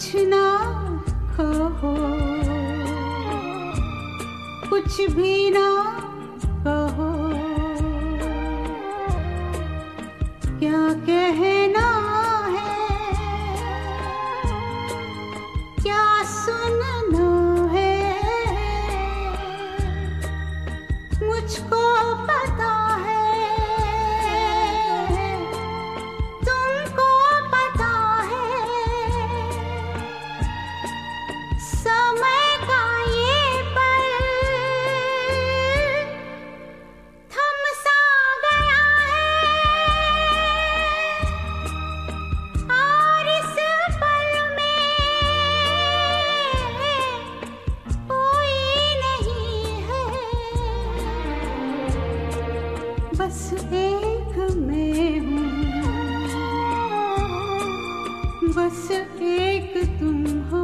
कुछ ना कहो, कुछ भी ना कहो, क्या कहना है, क्या सुनना है, मुझको पता है, तुमको पता है, समय का ये पल थम सा गया है, और इस पल में कोई नहीं है, बस एक मैं हूँ, बस एक तुम हो,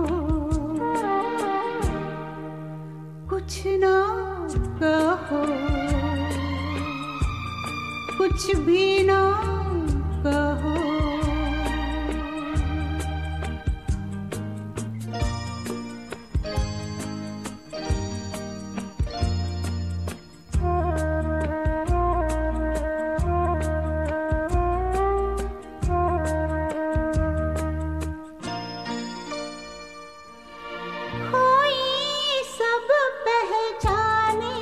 कुछ ना कहो, कुछ भी ना कहो। कोई सब पहचाने,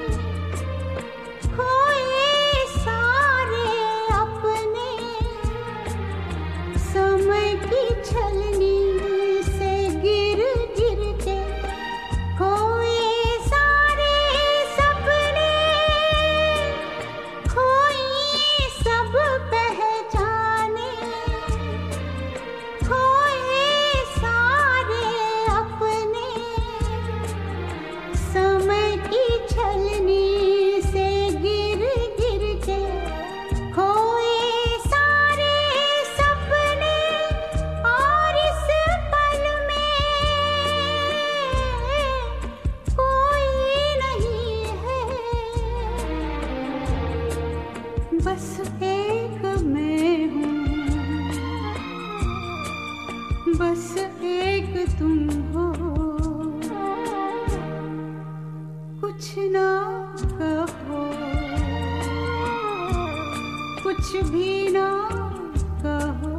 कोई सारे अपने, समय की छलनी से गिर गिर के खोए सारे सपने, कोई सब पहचाने, खोए सारे अपने, समय की छलनी से गिर गिर के खोए सारे सपने, और इस पल में कोई नहीं है, बस एक मैं हूँ, बस एक तुम हो, कुछ ना कहो, कुछ भी ना कहो।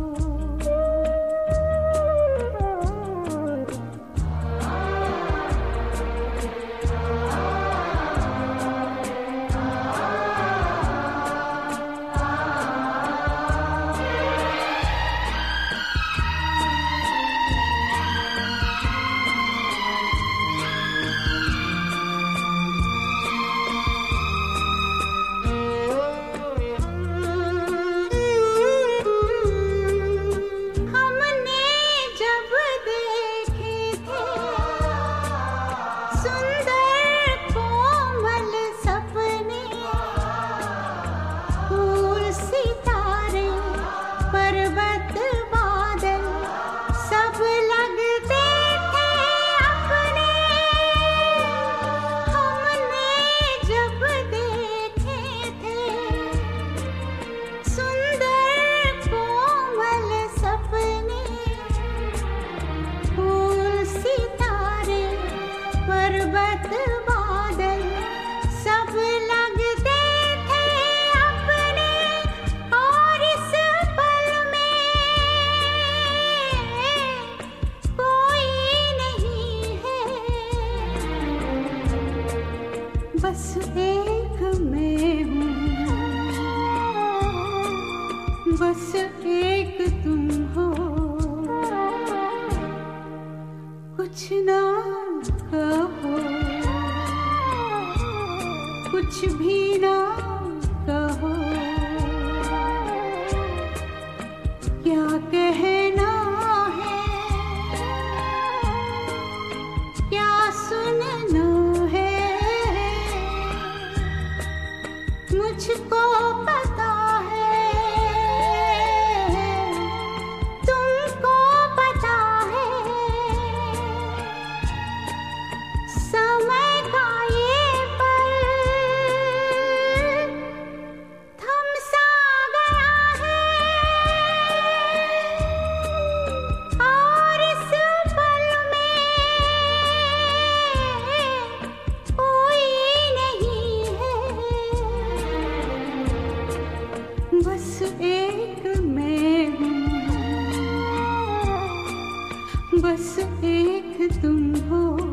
हमने जब देखे थे सुंदर कोमल सपने, फूल सितारे पर्वत बादल सब लगते थे अपने, हमने जब देखे थे सुंदर कोमल सपने, फूल सितारे पर्वत बादल सब लगते थे अपने, और इस पल में कोई नहीं है, बस एक मैं हूँ, बस एक तुम हो, कुछ ना कहो, कुछ भी ना कहो, क्या कहना है, क्या सुनना है, मुझको पता है, तुमको पता है, समय का ये पल थम सा गया है, बस एक तुम हो।